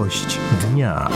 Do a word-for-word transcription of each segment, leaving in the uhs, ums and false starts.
Gość dnia.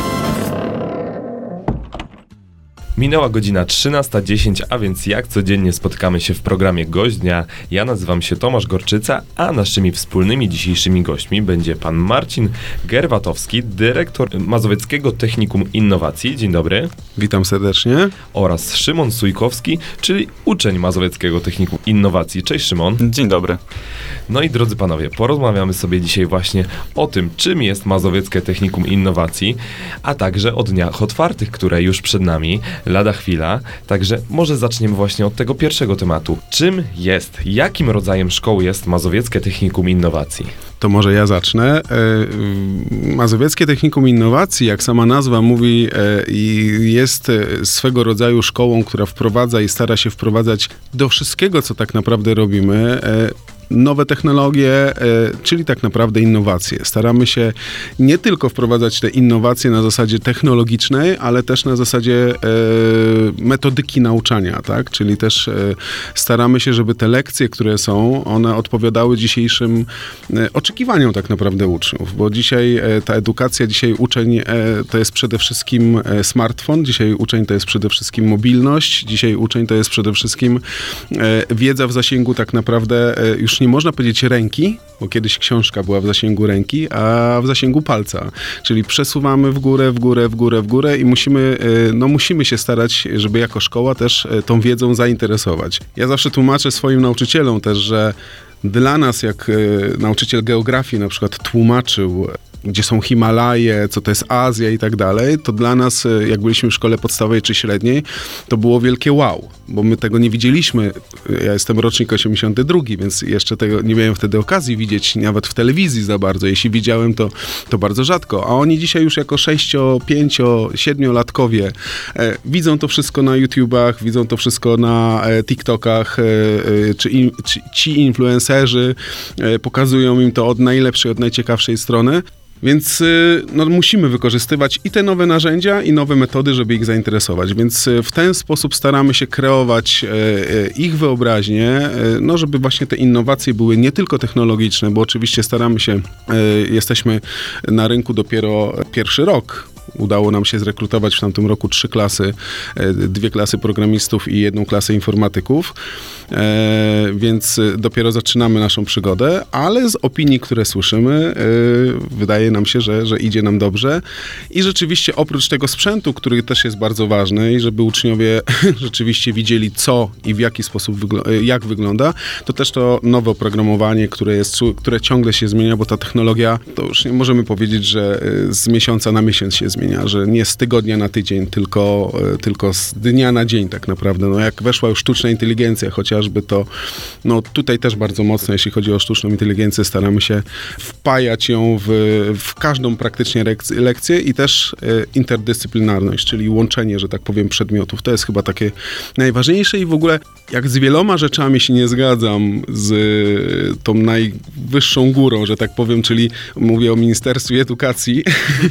Minęła godzina trzynasta dziesięć, a więc jak codziennie spotykamy się w programie Gość Dnia. Ja nazywam się Tomasz Gorczyca, a naszymi wspólnymi dzisiejszymi gośćmi będzie pan Marcin Gerwatowski, dyrektor Mazowieckiego Technikum Innowacji. Dzień dobry. Witam serdecznie. Oraz Szymon Sujkowski, czyli uczeń Mazowieckiego Technikum Innowacji. Cześć Szymon. Dzień dobry. No i drodzy panowie, porozmawiamy sobie dzisiaj właśnie o tym, czym jest Mazowieckie Technikum Innowacji, a także o dniach otwartych, które już przed nami. Lada chwila, także może zaczniemy właśnie od tego pierwszego tematu. Czym jest, jakim rodzajem szkoły jest Mazowieckie Technikum Innowacji? To może ja zacznę. Mazowieckie Technikum Innowacji, jak sama nazwa mówi, jest swego rodzaju szkołą, która wprowadza i stara się wprowadzać do wszystkiego, co tak naprawdę robimy, nowe technologie, czyli tak naprawdę innowacje. Staramy się nie tylko wprowadzać te innowacje na zasadzie technologicznej, ale też na zasadzie metodyki nauczania, tak? Czyli też staramy się, żeby te lekcje, które są, one odpowiadały dzisiejszym oczekiwaniom tak naprawdę uczniów, bo dzisiaj ta edukacja, dzisiaj uczeń to jest przede wszystkim smartfon, dzisiaj uczeń to jest przede wszystkim mobilność, dzisiaj uczeń to jest przede wszystkim wiedza w zasięgu tak naprawdę już nie można powiedzieć ręki, bo kiedyś książka była w zasięgu ręki, a w zasięgu palca. Czyli przesuwamy w górę, w górę, w górę, w górę i musimy, no musimy się starać, żeby jako szkoła też tą wiedzą zainteresować. Ja zawsze tłumaczę swoim nauczycielom też, że dla nas, jak nauczyciel geografii na przykład tłumaczył, gdzie są Himalaje, co to jest Azja i tak dalej, to dla nas, jak byliśmy w szkole podstawowej czy średniej, to było wielkie wow, bo my tego nie widzieliśmy. Ja jestem rocznik osiemdziesiąty drugi, więc jeszcze tego nie miałem wtedy okazji widzieć nawet w telewizji za bardzo. Jeśli widziałem, to, to bardzo rzadko. A oni dzisiaj już jako sześcio, pięcio, siedmiolatkowie e, widzą to wszystko na YouTubach, widzą to wszystko na e, TikTokach, e, e, czy, in, czy ci influencerzy e, pokazują im to od najlepszej, od najciekawszej strony. Więc no, musimy wykorzystywać i te nowe narzędzia, i nowe metody, żeby ich zainteresować. Więc w ten sposób staramy się kreować e, ich wyobraźnię, e, no, żeby właśnie te innowacje były nie tylko technologiczne, bo oczywiście staramy się, e, jesteśmy na rynku dopiero pierwszy rok. Udało nam się zrekrutować w tamtym roku trzy klasy, dwie klasy programistów i jedną klasę informatyków, e, więc dopiero zaczynamy naszą przygodę, ale z opinii, które słyszymy, e, wydaje nam się, że, że idzie nam dobrze i rzeczywiście oprócz tego sprzętu, który też jest bardzo ważny i żeby uczniowie rzeczywiście widzieli co i w jaki sposób, wygl- jak wygląda, to też to nowe oprogramowanie, które jest, które ciągle się zmienia, bo ta technologia, to już nie możemy powiedzieć, że z miesiąca na miesiąc się zmienia. Zmienia, że nie z tygodnia na tydzień, tylko, tylko z dnia na dzień tak naprawdę. No jak weszła już sztuczna inteligencja chociażby, to no tutaj też bardzo mocno, jeśli chodzi o sztuczną inteligencję, staramy się wpajać ją w, w każdą praktycznie lekcję, lekcję i też e, interdyscyplinarność, czyli łączenie, że tak powiem, przedmiotów. To jest chyba takie najważniejsze i w ogóle jak z wieloma rzeczami się nie zgadzam z tą najwyższą górą, że tak powiem, czyli mówię o Ministerstwie Edukacji,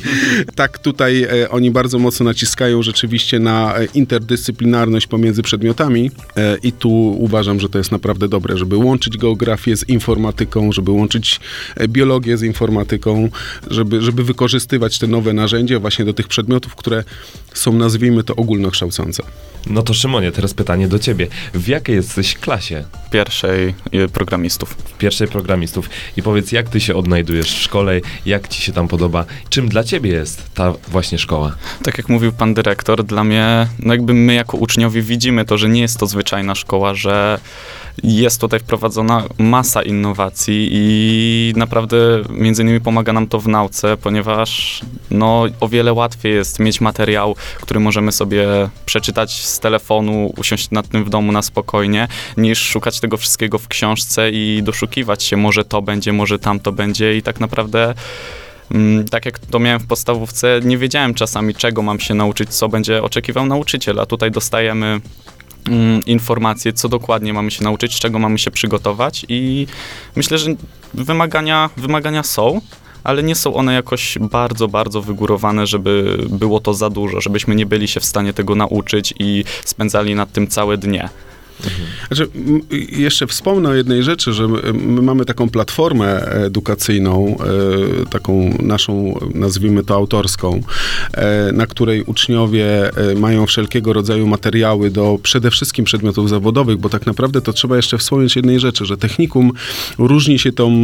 tak tutaj Tutaj e, oni bardzo mocno naciskają rzeczywiście na e, interdyscyplinarność pomiędzy przedmiotami e, i tu uważam, że to jest naprawdę dobre, żeby łączyć geografię z informatyką, żeby łączyć e, biologię z informatyką, żeby, żeby wykorzystywać te nowe narzędzia właśnie do tych przedmiotów, które są, nazwijmy to, ogólnokształcące. No to Szymonie, teraz pytanie do ciebie. W jakiej jesteś klasie? Pierwszej programistów. W pierwszej programistów. I powiedz, jak ty się odnajdujesz w szkole, jak ci się tam podoba, czym dla ciebie jest ta właśnie szkoła? Tak jak mówił pan dyrektor, dla mnie, no jakby my jako uczniowie widzimy to, że nie jest to zwyczajna szkoła, że jest tutaj wprowadzona masa innowacji i naprawdę między innymi pomaga nam to w nauce, ponieważ no, o wiele łatwiej jest mieć materiał, który możemy sobie przeczytać z telefonu, usiąść nad tym w domu na spokojnie, niż szukać tego wszystkiego w książce i doszukiwać się, może to będzie, może tamto będzie i tak naprawdę tak jak to miałem w podstawówce, nie wiedziałem czasami, czego mam się nauczyć, co będzie oczekiwał nauczyciel, a tutaj dostajemy mm, informacje, co dokładnie mamy się nauczyć, czego mamy się przygotować i myślę, że wymagania, wymagania są, ale nie są one jakoś bardzo, bardzo wygórowane, żeby było to za dużo, żebyśmy nie byli się w stanie tego nauczyć i spędzali nad tym całe dnie. Znaczy, m, jeszcze wspomnę o jednej rzeczy, że my, my mamy taką platformę edukacyjną, e, taką naszą, nazwijmy to autorską, e, na której uczniowie e, mają wszelkiego rodzaju materiały do przede wszystkim przedmiotów zawodowych, bo tak naprawdę to trzeba jeszcze wspomnieć jednej rzeczy, że technikum różni się tą,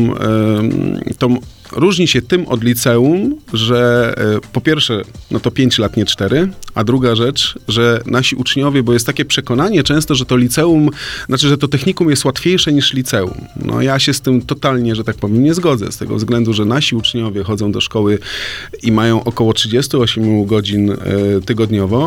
e, tą różni się tym od liceum, że e, po pierwsze, no to pięć lat, nie cztery, a druga rzecz, że nasi uczniowie, bo jest takie przekonanie często, że to liceum, znaczy, że to technikum jest łatwiejsze niż liceum. No ja się z tym totalnie, że tak powiem, nie zgodzę, z tego względu, że nasi uczniowie chodzą do szkoły i mają około trzydzieści osiem godzin e, tygodniowo,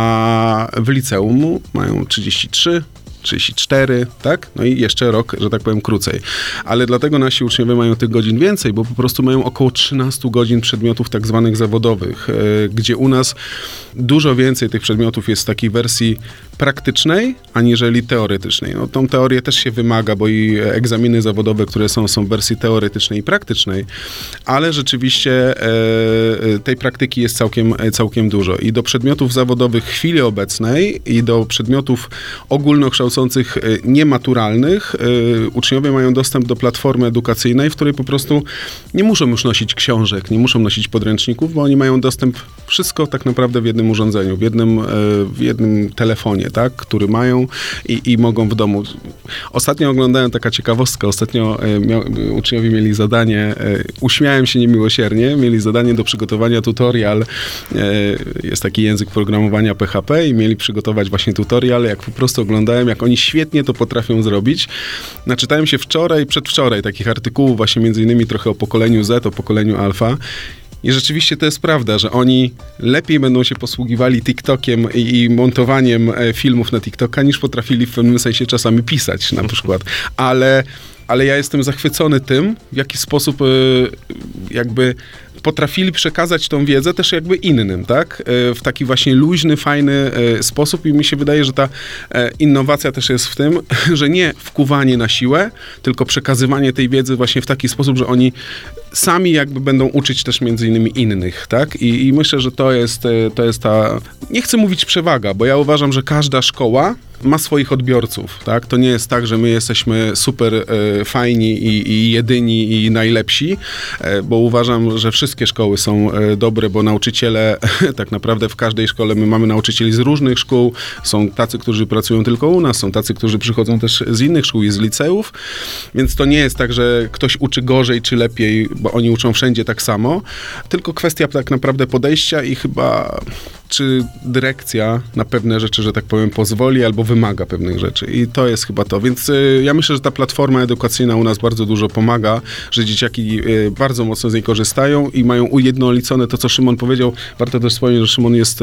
a w liceum mają trzydzieści trzy, trzydzieści cztery, tak? No i jeszcze rok, że tak powiem, krócej. Ale dlatego nasi uczniowie mają tych godzin więcej, bo po prostu mają około trzynaście godzin przedmiotów tak zwanych zawodowych, yy, gdzie u nas dużo więcej tych przedmiotów jest w takiej wersji praktycznej, aniżeli teoretycznej. No tą teorię też się wymaga, bo i egzaminy zawodowe, które są, są w wersji teoretycznej i praktycznej, ale rzeczywiście yy, tej praktyki jest całkiem, całkiem dużo. I do przedmiotów zawodowych w chwili obecnej i do przedmiotów ogólnokształcących niematuralnych uczniowie mają dostęp do platformy edukacyjnej, w której po prostu nie muszą już nosić książek, nie muszą nosić podręczników, bo oni mają dostęp wszystko tak naprawdę w jednym urządzeniu, w jednym, w jednym telefonie, tak, który mają i, i mogą w domu. Ostatnio oglądałem taka ciekawostka, ostatnio mia, uczniowie mieli zadanie, uśmiałem się niemiłosiernie, mieli zadanie do przygotowania tutorial, jest taki język programowania P H P i mieli przygotować właśnie tutorial, jak po prostu oglądałem, jak oni świetnie to potrafią zrobić. Naczytałem się wczoraj, przedwczoraj takich artykułów właśnie między innymi trochę o pokoleniu Z, o pokoleniu alfa. I rzeczywiście to jest prawda, że oni lepiej będą się posługiwali TikTokiem i, i montowaniem filmów na TikToka, niż potrafili w pewnym sensie czasami pisać na przykład. Ale, ale ja jestem zachwycony tym, w jaki sposób jakby potrafili przekazać tą wiedzę też jakby innym, tak? W taki właśnie luźny, fajny sposób i mi się wydaje, że ta innowacja też jest w tym, że nie wkuwanie na siłę, tylko przekazywanie tej wiedzy właśnie w taki sposób, że oni sami jakby będą uczyć też między innymi innych, tak? I, i myślę, że to jest, to jest ta, nie chcę mówić przewaga, bo ja uważam, że każda szkoła ma swoich odbiorców, tak? To nie jest tak, że my jesteśmy super e, fajni i, i jedyni i najlepsi, e, bo uważam, że wszystkie szkoły są e, dobre, bo nauczyciele, tak naprawdę w każdej szkole my mamy nauczycieli z różnych szkół, są tacy, którzy pracują tylko u nas, są tacy, którzy przychodzą też z innych szkół i z liceów, więc to nie jest tak, że ktoś uczy gorzej czy lepiej, bo oni uczą wszędzie tak samo, tylko kwestia tak naprawdę podejścia i chyba czy dyrekcja na pewne rzeczy, że tak powiem, pozwoli albo wymaga pewnych rzeczy. I to jest chyba to. Więc y, ja myślę, że ta platforma edukacyjna u nas bardzo dużo pomaga, że dzieciaki y, bardzo mocno z niej korzystają i mają ujednolicone to, co Szymon powiedział. Warto też wspomnieć, że Szymon jest y,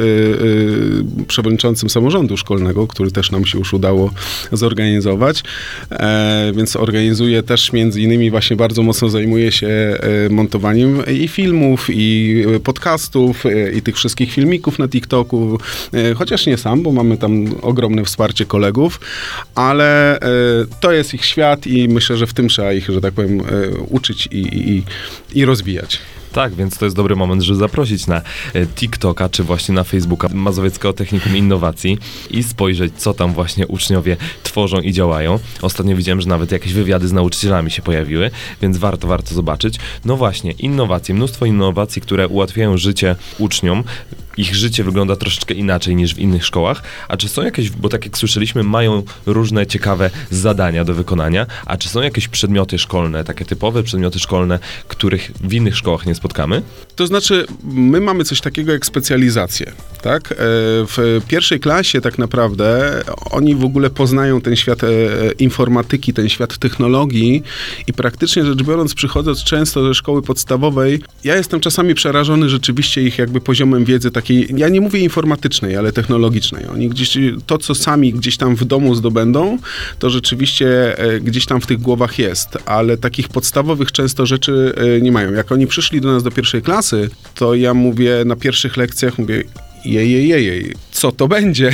y, przewodniczącym samorządu szkolnego, który też nam się już udało zorganizować. E, więc organizuje też między innymi właśnie bardzo mocno zajmuje się y, montowaniem i filmów, i podcastów, y, i tych wszystkich filmików na TikToku, chociaż nie sam, bo mamy tam ogromne wsparcie kolegów, ale to jest ich świat i myślę, że w tym trzeba ich, że tak powiem, uczyć i, i, i rozwijać. Tak, więc to jest dobry moment, żeby zaprosić na TikToka, czy właśnie na Facebooka Mazowieckiego Technikum Innowacji i spojrzeć, co tam właśnie uczniowie tworzą i działają. Ostatnio widziałem, że nawet jakieś wywiady z nauczycielami się pojawiły, więc warto, warto zobaczyć. No właśnie, innowacje, mnóstwo innowacji, które ułatwiają życie uczniom. Ich życie wygląda troszeczkę inaczej niż w innych szkołach. A czy są jakieś, bo tak jak słyszeliśmy, mają różne ciekawe zadania do wykonania, a czy są jakieś przedmioty szkolne, takie typowe przedmioty szkolne, których w innych szkołach nie spotkamy? To znaczy, my mamy coś takiego jak specjalizację, tak? W pierwszej klasie tak naprawdę oni w ogóle poznają ten świat informatyki, ten świat technologii i praktycznie rzecz biorąc, przychodząc często ze szkoły podstawowej, ja jestem czasami przerażony rzeczywiście ich jakby poziomem wiedzy takiej, ja nie mówię informatycznej, ale technologicznej. Oni gdzieś, to co sami gdzieś tam w domu zdobędą, to rzeczywiście gdzieś tam w tych głowach jest, ale takich podstawowych często rzeczy nie mają. Jak oni przyszli do nas do pierwszej klasy, to ja mówię na pierwszych lekcjach, mówię, jej, jej, jej, jej, co to będzie?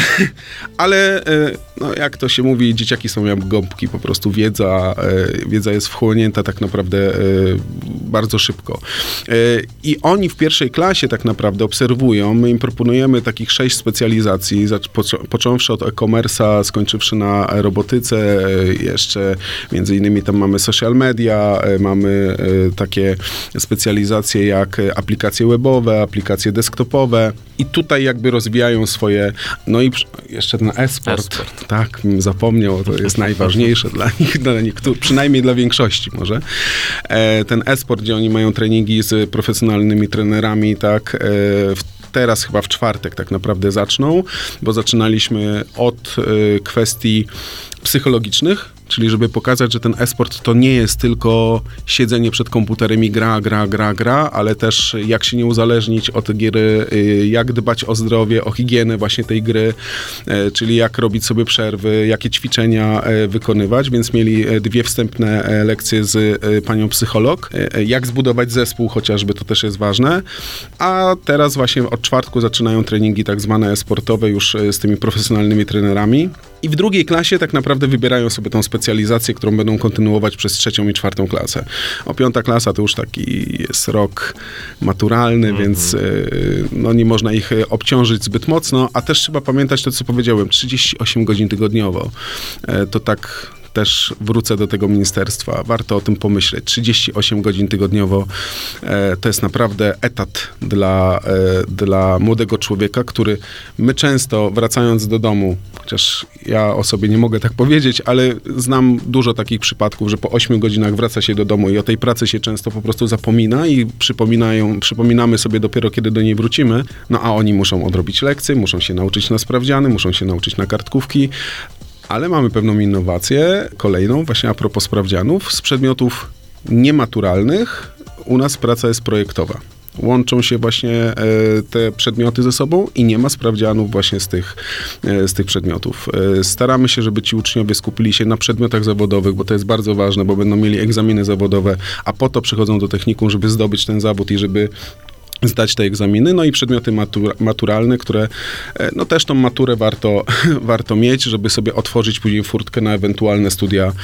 Ale e, no, jak to się mówi, dzieciaki są jak gąbki, po prostu wiedza, e, wiedza jest wchłonięta tak naprawdę e, bardzo szybko. E, I oni w pierwszej klasie tak naprawdę obserwują, my im proponujemy takich sześć specjalizacji, począ- począwszy od e-commerce'a, skończywszy na robotyce, e, jeszcze między innymi tam mamy social media, e, mamy e, takie specjalizacje jak aplikacje webowe, aplikacje desktopowe i tutaj jakby rozwijają swoje, no i jeszcze ten e-sport, E-sport. tak, bym zapomniał, to jest najważniejsze dla nich, dla niektórych, przynajmniej dla większości może. E, ten e-sport, gdzie oni mają treningi z profesjonalnymi trenerami, tak, e, w teraz chyba w czwartek tak naprawdę zaczną, bo zaczynaliśmy od y, kwestii psychologicznych, czyli żeby pokazać, że ten e-sport to nie jest tylko siedzenie przed komputerem i gra, gra, gra, gra, ale też jak się nie uzależnić od gry, y, jak dbać o zdrowie, o higienę właśnie tej gry, y, czyli jak robić sobie przerwy, jakie ćwiczenia y, wykonywać, więc mieli y, dwie wstępne y, lekcje z y, panią psycholog, y, jak zbudować zespół chociażby, to też jest ważne, a teraz właśnie od czwartku zaczynają treningi tak zwane e-sportowe już y, z tymi profesjonalnymi trenerami i w drugiej klasie tak naprawdę wybierają sobie tą specjalizację, którą będą kontynuować przez trzecią i czwartą klasę. O piąta klasa to już taki jest rok maturalny, mm-hmm. więc y, no nie można ich obciążyć zbyt mocno, a też trzeba pamiętać to, co powiedziałem, trzydzieści osiem godzin tygodniowo. Y, to tak też wrócę do tego ministerstwa. Warto o tym pomyśleć. trzydzieści osiem godzin tygodniowo e, to jest naprawdę etat dla, e, dla młodego człowieka, który my często wracając do domu, chociaż ja o sobie nie mogę tak powiedzieć, ale znam dużo takich przypadków, że po ośmiu godzinach wraca się do domu i o tej pracy się często po prostu zapomina i przypominają, przypominamy sobie dopiero, kiedy do niej wrócimy. No a oni muszą odrobić lekcje, muszą się nauczyć na sprawdziany, muszą się nauczyć na kartkówki. Ale mamy pewną innowację, kolejną, właśnie a propos sprawdzianów, z przedmiotów niematuralnych u nas praca jest projektowa. Łączą się właśnie e, te przedmioty ze sobą i nie ma sprawdzianów właśnie z tych, e, z tych przedmiotów. E, staramy się, żeby ci uczniowie skupili się na przedmiotach zawodowych, bo to jest bardzo ważne, bo będą mieli egzaminy zawodowe, a po to przychodzą do technikum, żeby zdobyć ten zawód i żeby zdać te egzaminy, no i przedmioty matur, maturalne, które no też tą maturę warto, warto mieć, żeby sobie otworzyć później furtkę na ewentualne studia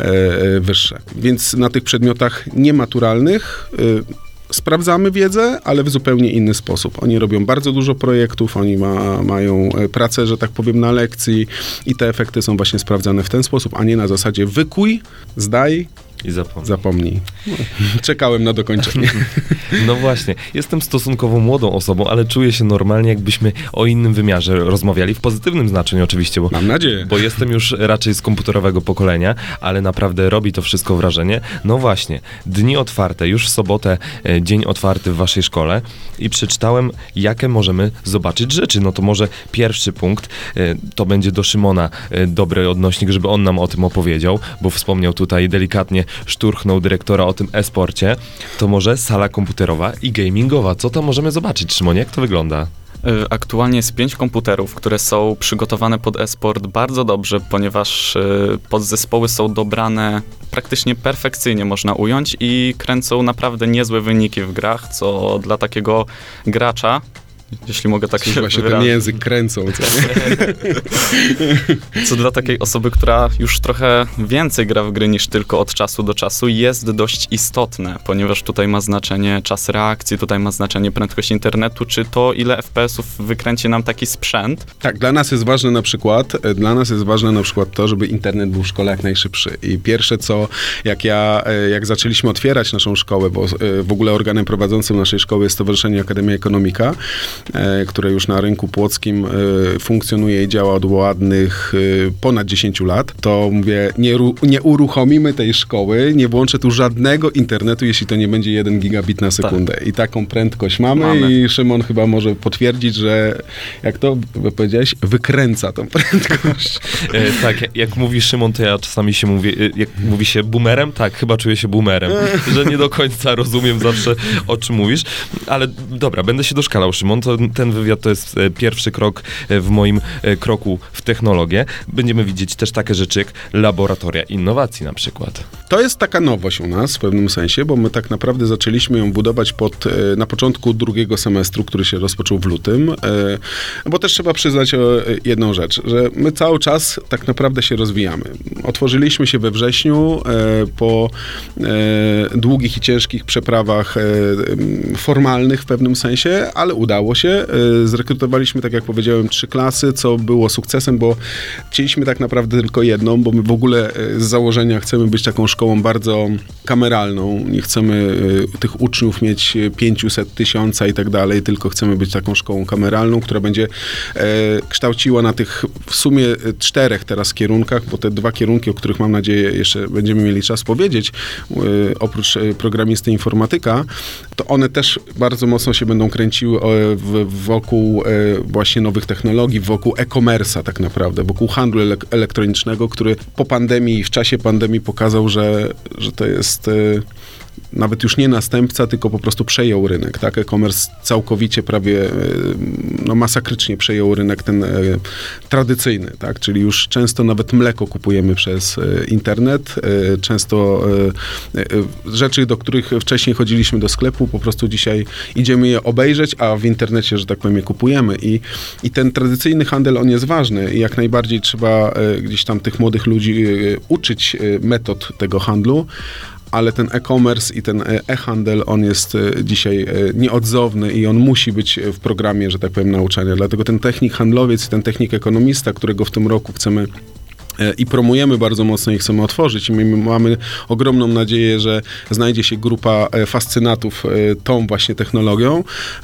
e, wyższe. Więc na tych przedmiotach niematuralnych e, sprawdzamy wiedzę, ale w zupełnie inny sposób. Oni robią bardzo dużo projektów, oni ma, mają pracę, że tak powiem, na lekcji i te efekty są właśnie sprawdzane w ten sposób, a nie na zasadzie wykuj, zdaj, I zapomnij. Zapomnij. No, czekałem na dokończenie. No właśnie, jestem stosunkowo młodą osobą, ale czuję się normalnie, jakbyśmy o innym wymiarze rozmawiali, w pozytywnym znaczeniu oczywiście, bo, Mam nadzieję. bo jestem już raczej z komputerowego pokolenia, ale naprawdę robi to wszystko wrażenie. No właśnie, dni otwarte, już w sobotę e, dzień otwarty w waszej szkole i przeczytałem, jakie możemy zobaczyć rzeczy. No to może pierwszy punkt, e, to będzie do Szymona e, dobry odnośnik, żeby on nam o tym opowiedział, bo wspomniał tutaj delikatnie, szturchnął dyrektora o tym e-sporcie, to może sala komputerowa i gamingowa. Co tam możemy zobaczyć, Szymonie? Jak to wygląda? Aktualnie jest pięć komputerów, które są przygotowane pod e-sport bardzo dobrze, ponieważ podzespoły są dobrane praktycznie perfekcyjnie, można ująć, i kręcą naprawdę niezłe wyniki w grach, co dla takiego gracza, jeśli mogę tak Cóż, się właśnie wyrazić. ten język kręcą. Co, Co dla takiej osoby, która już trochę więcej gra w gry niż tylko od czasu do czasu, jest dość istotne, ponieważ tutaj ma znaczenie czas reakcji, tutaj ma znaczenie prędkość internetu, czy to, ile F P S-ów wykręci nam taki sprzęt. Tak, dla nas jest ważne na przykład, dla nas jest ważne na przykład to, żeby internet był w szkole jak najszybszy. I pierwsze co, jak ja, jak zaczęliśmy otwierać naszą szkołę, bo w ogóle organem prowadzącym naszej szkoły jest Stowarzyszenie Akademia Ekonomika, które już na rynku płockim funkcjonuje i działa od ładnych ponad dziesięć lat, to mówię, nie, nie uruchomimy tej szkoły, nie włączę tu żadnego internetu, jeśli to nie będzie jeden gigabit na sekundę. Tak. I taką prędkość mamy, mamy i Szymon chyba może potwierdzić, że jak to powiedziałeś, wykręca tą prędkość. E, tak, jak mówi Szymon, to ja czasami się mówię, jak mówi się boomerem, tak, chyba czuję się boomerem, że nie do końca rozumiem zawsze, o czym mówisz, ale dobra, będę się doszkalał, Szymon, to to, ten wywiad to jest e, pierwszy krok e, w moim e, kroku w technologię. Będziemy widzieć też takie rzeczy jak laboratoria innowacji na przykład. To jest taka nowość u nas w pewnym sensie, bo my tak naprawdę zaczęliśmy ją budować pod, e, na początku drugiego semestru, który się rozpoczął w lutym, e, bo też trzeba przyznać o, e, jedną rzecz, że my cały czas tak naprawdę się rozwijamy. Otworzyliśmy się we wrześniu e, po e, długich i ciężkich przeprawach e, formalnych w pewnym sensie, ale udało się. E, zrekrutowaliśmy, tak jak powiedziałem, trzy klasy, co było sukcesem, bo chcieliśmy tak naprawdę tylko jedną, bo my w ogóle e, z założenia chcemy być taką szkołą bardzo kameralną. Nie chcemy e, tych uczniów mieć pięćset tysiąca i tak dalej, tylko chcemy być taką szkołą kameralną, która będzie e, kształciła na tych w sumie czterech teraz kierunkach, bo te dwa kierunki, o których mam nadzieję jeszcze będziemy mieli czas powiedzieć, e, oprócz e, programisty informatyka, to one też bardzo mocno się będą kręciły e, w, wokół e, właśnie nowych technologii, wokół e-commerce'a tak naprawdę, wokół handlu ele- elektronicznego, który po pandemii i w czasie pandemii pokazał, że, że to jest e, nawet już nie następca, tylko po prostu przejął rynek, tak? E-commerce całkowicie prawie, e, no masakrycznie przejął rynek ten e, tradycyjny, tak? Czyli już często nawet mleko kupujemy przez e, internet, e, często e, e, rzeczy, do których wcześniej chodziliśmy do sklepu, po prostu dzisiaj idziemy je obejrzeć, a w internecie, że tak powiem, je kupujemy i, i ten tradycyjny handel, on jest ważny i jak najbardziej trzeba e, gdzieś tam tych młodych ludzi e, uczyć e, metod tego handlu, ale ten e-commerce i ten e-handel, on jest dzisiaj nieodzowny i on musi być w programie, że tak powiem, nauczania. Dlatego ten technik handlowiec i ten technik ekonomista, którego w tym roku chcemy i promujemy bardzo mocno i chcemy otworzyć. I my mamy ogromną nadzieję, że znajdzie się grupa fascynatów tą właśnie technologią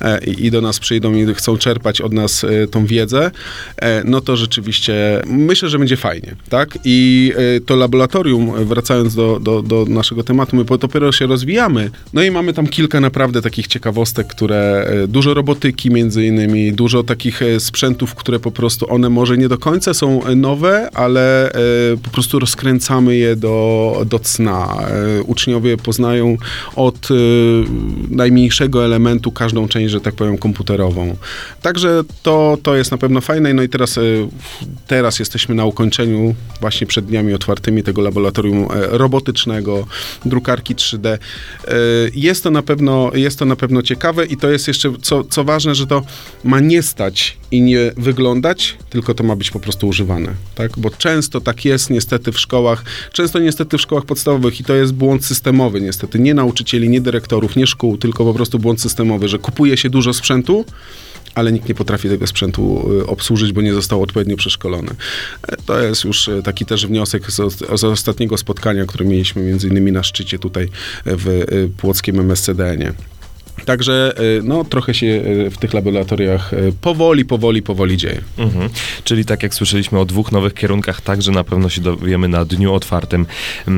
i do nas przyjdą i chcą czerpać od nas tą wiedzę, no to rzeczywiście myślę, że będzie fajnie, tak? I to laboratorium, wracając do, do, do naszego tematu, my dopiero się rozwijamy, no i mamy tam kilka naprawdę takich ciekawostek, które, dużo robotyki między innymi, dużo takich sprzętów, które po prostu one może nie do końca są nowe, ale po prostu rozkręcamy je do, do cna. Uczniowie poznają od najmniejszego elementu każdą część, że tak powiem, komputerową. Także to, to jest na pewno fajne. No i teraz, teraz jesteśmy na ukończeniu właśnie przed dniami otwartymi tego laboratorium robotycznego, drukarki trzy D. Jest to na pewno, jest to na pewno ciekawe i to jest jeszcze, co, co ważne, że to ma nie stać i nie wyglądać, tylko to ma być po prostu używane, tak? Bo często tak jest niestety w szkołach, często niestety w szkołach podstawowych i to jest błąd systemowy niestety, nie nauczycieli, nie dyrektorów, nie szkół, tylko po prostu błąd systemowy, że kupuje się dużo sprzętu, ale nikt nie potrafi tego sprzętu obsłużyć, bo nie został odpowiednio przeszkolony. To jest już taki też wniosek z, z ostatniego spotkania, które mieliśmy między innymi na szczycie tutaj w płockim M S C D N-ie. Także no, trochę się w tych laboratoriach powoli, powoli, powoli dzieje. Mhm. Czyli tak jak słyszeliśmy o dwóch nowych kierunkach, także na pewno się dowiemy na dniu otwartym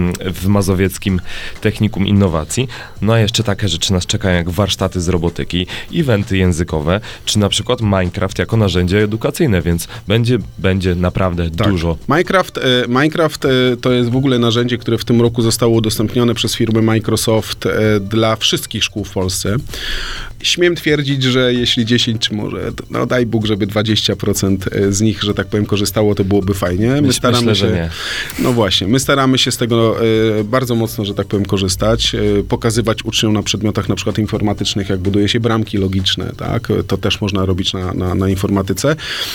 w Mazowieckim Technikum Innowacji. No a jeszcze takie rzeczy nas czekają jak warsztaty z robotyki, eventy językowe, czy na przykład Minecraft jako narzędzie edukacyjne, więc będzie, będzie naprawdę tak. dużo. Minecraft, Minecraft to jest w ogóle narzędzie, które w tym roku zostało udostępnione przez firmę Microsoft dla wszystkich szkół w Polsce. Śmiem twierdzić, że jeśli dziesięć, czy może, no daj Bóg, żeby dwadzieścia procent z nich, że tak powiem, korzystało, to byłoby fajnie. My Myśl, staramy myślę, się, że nie. No właśnie, my staramy się z tego e, bardzo mocno, że tak powiem, korzystać, e, pokazywać uczniom na przedmiotach na przykład informatycznych, jak buduje się bramki logiczne, tak? To też można robić na, na, na informatyce.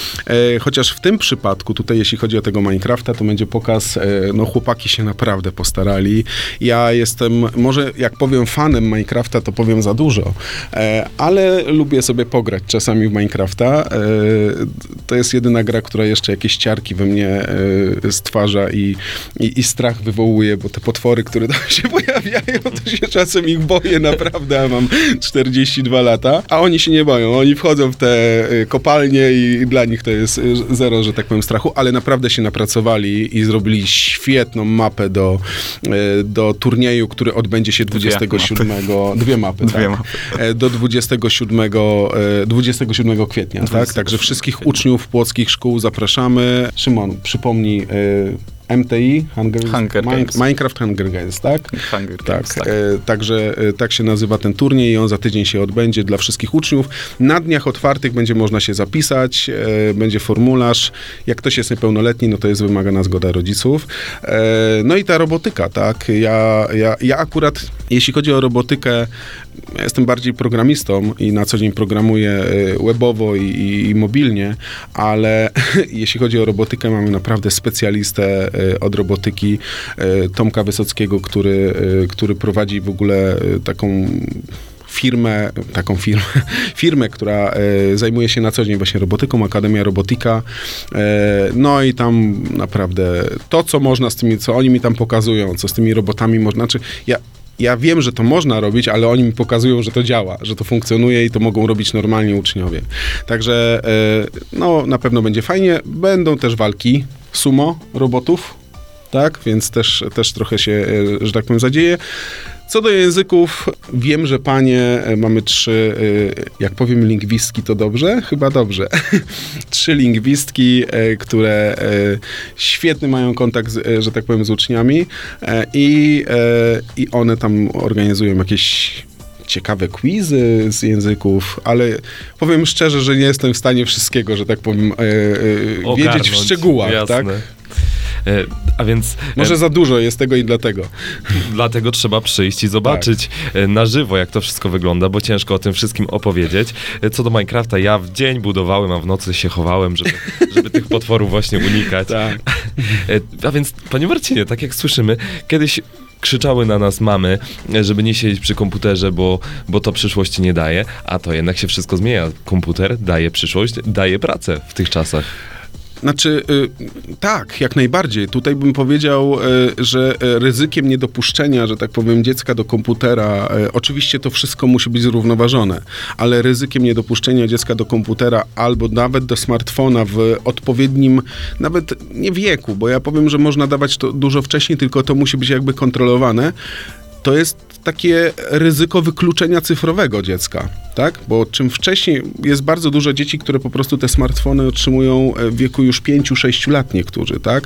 E, chociaż w tym przypadku, tutaj jeśli chodzi o tego Minecrafta, to będzie pokaz, e, no chłopaki się naprawdę postarali. Ja jestem, może jak powiem fanem Minecrafta, to powiem za dużo, e, ale lubię sobie pograć czasami w Minecrafta. E, to jest jedyna gra, która jeszcze jakieś ciarki we mnie e, stwarza i, i, i strach wywołuje, bo te potwory, które tam się pojawiają, to się czasem ich boję naprawdę, a mam czterdzieści dwa lata, a oni się nie boją. Oni wchodzą w te kopalnie i dla nich to jest zero, że tak powiem, strachu, ale naprawdę się napracowali i zrobili świetną mapę do, do turnieju, który odbędzie się dwudziestego siódmego... Dwie mapy, Dwie tak. mapy. Do dwudziestego siódmego, dwudziestego siódmego kwietnia, tak? Także wszystkich uczniów płockich szkół zapraszamy. Szymon, przypomnij M T I, Hunger, Hunger Min- Games. Minecraft Hunger Games, tak? Hunger Tak, Games, tak. e, także e, tak się nazywa ten turniej i on za tydzień się odbędzie dla wszystkich uczniów. Na dniach otwartych będzie można się zapisać, e, będzie formularz. Jak ktoś jest niepełnoletni, no to jest wymagana zgoda rodziców. E, no i ta robotyka, tak? Ja, ja, ja akurat, jeśli chodzi o robotykę, ja jestem bardziej programistą i na co dzień programuję e, webowo i, i, i mobilnie, ale jeśli chodzi o robotykę, mamy naprawdę specjalistę e, od robotyki, e, Tomka Wysockiego, który, e, który prowadzi w ogóle e, taką firmę, taką firmę, firmę, która e, zajmuje się na co dzień właśnie robotyką, Akademia Robotika. E, no i tam naprawdę to, co można z tymi, co oni mi tam pokazują, co z tymi robotami można, znaczy ja Ja wiem, że to można robić, ale oni mi pokazują, że to działa, że to funkcjonuje i to mogą robić normalnie uczniowie. Także e, no, na pewno będzie fajnie. Będą też walki sumo robotów, tak? Więc też, też trochę się, e, że tak powiem, zadzieje. Co do języków, wiem, że panie, e, mamy trzy, e, jak powiem lingwistki, to dobrze? Chyba dobrze. Trzy lingwistki, e, które e, świetny mają kontakt, z, e, że tak powiem, z uczniami e, i, e, i one tam organizują jakieś ciekawe quizy z języków, ale powiem szczerze, że nie jestem w stanie wszystkiego, że tak powiem, e, e, wiedzieć w Ogarnąć, szczegółach, jasne. tak? E, A więc Może e, za dużo jest tego i dlatego. dlatego trzeba przyjść i zobaczyć e, na żywo, jak to wszystko wygląda, bo ciężko o tym wszystkim opowiedzieć. E, Co do Minecrafta, ja w dzień budowałem, a w nocy się chowałem, żeby, żeby tych potworów właśnie unikać. Tak. E, A więc, panie Marcinie, tak jak słyszymy, kiedyś krzyczały na nas mamy, e, żeby nie siedzieć przy komputerze, bo, bo to przyszłości nie daje, a to jednak się wszystko zmienia. Komputer daje przyszłość, daje pracę w tych czasach. Znaczy, y, tak, jak najbardziej. Tutaj bym powiedział, y, że y, ryzykiem niedopuszczenia, że tak powiem, dziecka do komputera, y, oczywiście to wszystko musi być zrównoważone, ale ryzykiem niedopuszczenia dziecka do komputera albo nawet do smartfona w odpowiednim, nawet nie wieku, bo ja powiem, że można dawać to dużo wcześniej, tylko to musi być jakby kontrolowane. To jest takie ryzyko wykluczenia cyfrowego dziecka, tak? Bo czym wcześniej, jest bardzo dużo dzieci, które po prostu te smartfony otrzymują w wieku już pięciu, sześciu lat niektórzy, tak?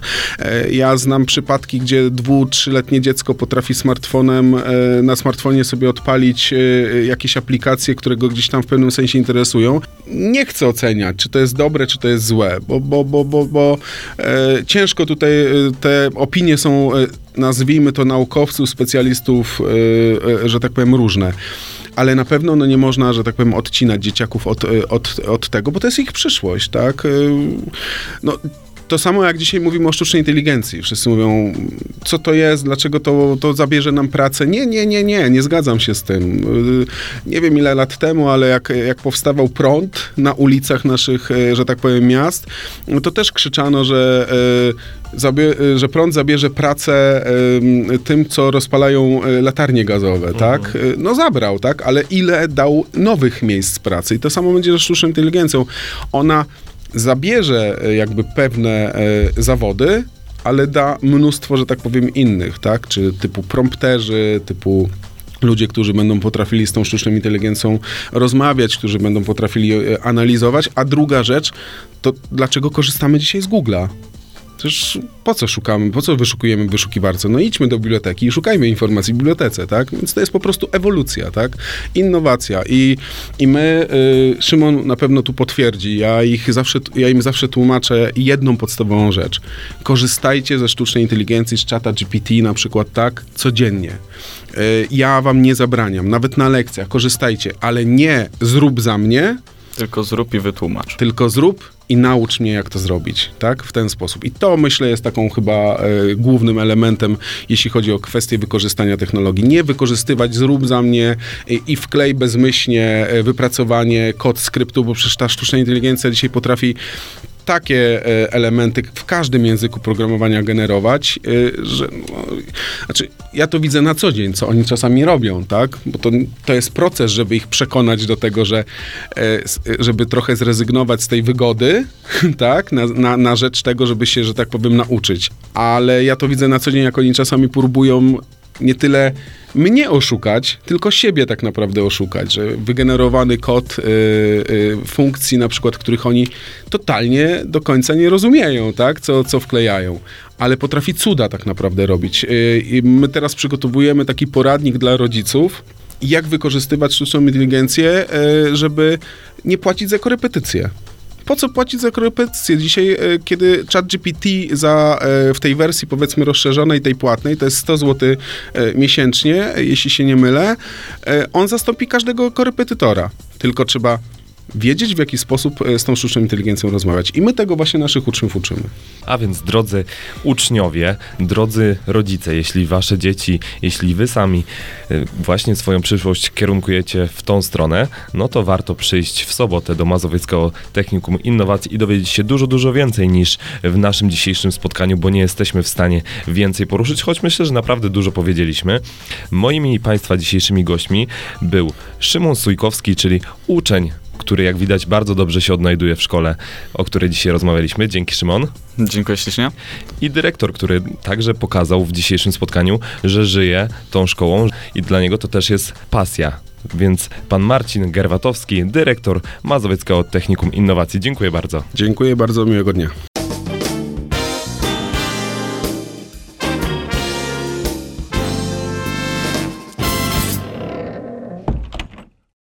Ja znam przypadki, gdzie dwu, trzyletnie dziecko potrafi smartfonem, na smartfonie sobie odpalić jakieś aplikacje, które go gdzieś tam w pewnym sensie interesują. Nie chcę oceniać, czy to jest dobre, czy to jest złe, bo, bo, bo, bo, bo e, ciężko tutaj, te opinie są, nazwijmy to naukowców, specjalistów, e, e, że tak powiem, różne. Ale na pewno no, nie można, że tak powiem, odcinać dzieciaków od, od, od tego, bo to jest ich przyszłość, tak? No, to samo jak dzisiaj mówimy o sztucznej inteligencji. Wszyscy mówią, co to jest, dlaczego to, to zabierze nam pracę. Nie, nie, nie, nie, nie zgadzam się z tym. Nie wiem ile lat temu, ale jak, jak powstawał prąd na ulicach naszych, że tak powiem, miast, no to też krzyczano, że, zabie, że prąd zabierze pracę tym, co rozpalają latarnie gazowe, mhm. tak? No zabrał, tak? Ale ile dał nowych miejsc pracy? I to samo będzie ze sztuczną inteligencją. Ona zabierze jakby pewne e, zawody, ale da mnóstwo, że tak powiem, innych, tak? Czy typu prompterzy, typu ludzie, którzy będą potrafili z tą sztuczną inteligencją rozmawiać, którzy będą potrafili e, analizować. A druga rzecz, to dlaczego korzystamy dzisiaj z Google'a? Przecież po co szukamy, po co wyszukujemy w wyszukiwarce? No idźmy do biblioteki i szukajmy informacji w bibliotece, tak? Więc to jest po prostu ewolucja, tak? Innowacja. I, i my, y, Szymon na pewno tu potwierdzi, ja, ich zawsze, ja im zawsze tłumaczę jedną podstawową rzecz. Korzystajcie ze sztucznej inteligencji, z czata G P T na przykład, tak? Codziennie. Y, ja wam nie zabraniam, nawet na lekcjach, korzystajcie, ale nie zrób za mnie, tylko zrób i wytłumacz. Tylko zrób i naucz mnie, jak to zrobić, tak? W ten sposób. I to, myślę, jest taką chyba e, głównym elementem, jeśli chodzi o kwestię wykorzystania technologii. Nie wykorzystywać, zrób za mnie e, i wklej bezmyślnie e, wypracowanie, kod skryptu, bo przecież ta sztuczna inteligencja dzisiaj potrafi takie e, elementy w każdym języku programowania generować, e, że no, znaczy ja to widzę na co dzień, co oni czasami robią, tak? Bo to, to jest proces, żeby ich przekonać do tego, że e, żeby trochę zrezygnować z tej wygody, tak? Na, na, na rzecz tego, żeby się, że tak powiem, nauczyć. Ale ja to widzę na co dzień, jak oni czasami próbują nie tyle mnie oszukać, tylko siebie tak naprawdę oszukać, że wygenerowany kod y, y, funkcji, na przykład, których oni totalnie do końca nie rozumieją, tak, co, co wklejają, ale potrafi cuda tak naprawdę robić. Y, i my teraz przygotowujemy taki poradnik dla rodziców, jak wykorzystywać sztuczną inteligencję, y, żeby nie płacić za korepetycje. Po co płacić za korepetycje? Dzisiaj, e, kiedy ChatGPT za, e, w tej wersji, powiedzmy, rozszerzonej, tej płatnej, to jest sto złotych e, miesięcznie, e, jeśli się nie mylę, e, on zastąpi każdego korepetytora. Tylko trzeba wiedzieć, w jaki sposób e, z tą sztuczną inteligencją rozmawiać. I my tego właśnie naszych uczniów uczymy. A więc drodzy uczniowie, drodzy rodzice, jeśli wasze dzieci, jeśli wy sami y, właśnie swoją przyszłość kierunkujecie w tą stronę, no to warto przyjść w sobotę do Mazowieckiego Technikum Innowacji i dowiedzieć się dużo, dużo więcej niż w naszym dzisiejszym spotkaniu, bo nie jesteśmy w stanie więcej poruszyć, choć myślę, że naprawdę dużo powiedzieliśmy. Moimi i państwa dzisiejszymi gośćmi był Szymon Sujkowski, czyli uczeń, który jak widać bardzo dobrze się odnajduje w szkole, o której dzisiaj rozmawialiśmy. Dzięki, Szymon. Dziękuję ślicznie. I dyrektor, który także pokazał w dzisiejszym spotkaniu, że żyje tą szkołą i dla niego to też jest pasja. Więc pan Marcin Gerwatowski, dyrektor Mazowieckiego Technikum Innowacji. Dziękuję bardzo. Dziękuję bardzo, miłego dnia.